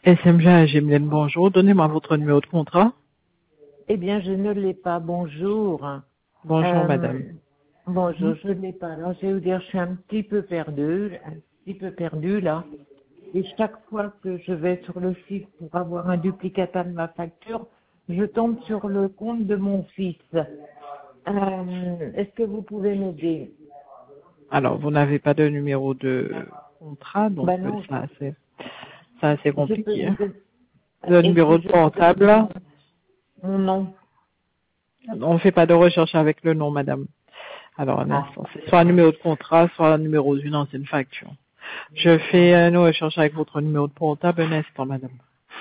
SMG Gemlen, bonjour. Donnez-moi votre numéro de contrat. Eh bien, je ne l'ai pas. Bonjour. Bonjour, madame. Bonjour, je ne l'ai pas. Alors, je vais vous dire, je suis un petit peu perdue là. Et chaque fois que je vais sur le site pour avoir un duplicata de ma facture, je tombe sur le compte de mon fils. Est-ce que vous pouvez m'aider? Alors, vous n'avez pas de numéro de contrat, donc Ben non, c'est assez je peux compliqué. vous donner. Le Et numéro si de je vous portable, donne mon nom? on ne fait pas de recherche avec le nom, madame. Alors, un Ah, instant. C'est soit un numéro de contrat, soit un numéro d'une ancienne facture. Je fais une recherche avec votre numéro de portable. Un instant, madame.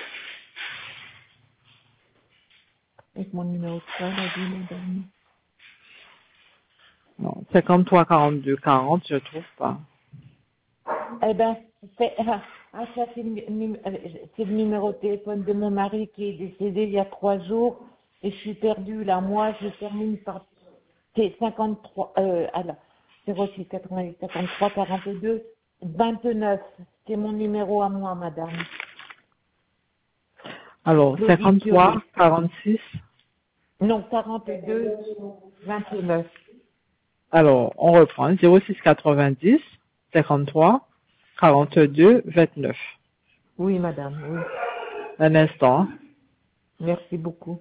avec mon numéro de code, a dit madame. Non, 53 42 40, je trouve pas. Eh ben, ça c'est le numéro de téléphone de mon mari qui est décédé il y a 3 jours et je suis perdue là. Moi, je termine par c'est 53, alors 06 88 53 42 29. C'est mon numéro à moi, madame. Alors, Claudie 53 Piollet. 46. Non, 42 29. Alors, on reprend 06 90 53 42 29. Oui, madame, oui. Un instant. Merci beaucoup.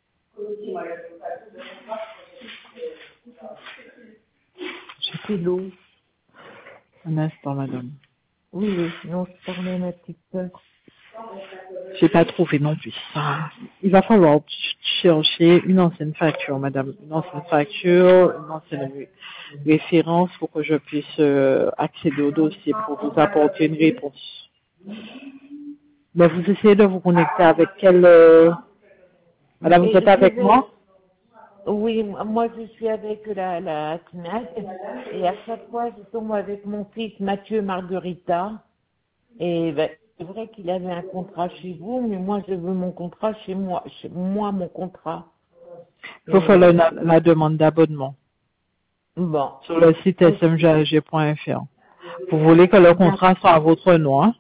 C'est l'eau. Un instant, madame. Oui, oui, non, je parlais à ma petite sœur. J'ai pas trouvé non plus. Il va falloir chercher une ancienne facture, madame. Une ancienne facture, une ancienne référence pour que je puisse accéder au dossier pour vous apporter une réponse. Mais vous essayez de vous connecter avec quelle... Madame, vous êtes Et je avec vais, moi? oui, moi je suis avec la CNAC et à chaque fois je tombe avec mon fils Mathieu Marguerita et ben, c'est vrai qu'il avait un contrat chez vous, mais moi je veux mon contrat chez moi mon contrat. Il faut Et faire la demande d'abonnement bon, sur le site ok. smgag.fr. Vous voulez que le Bien. contrat soit à votre nom, hein?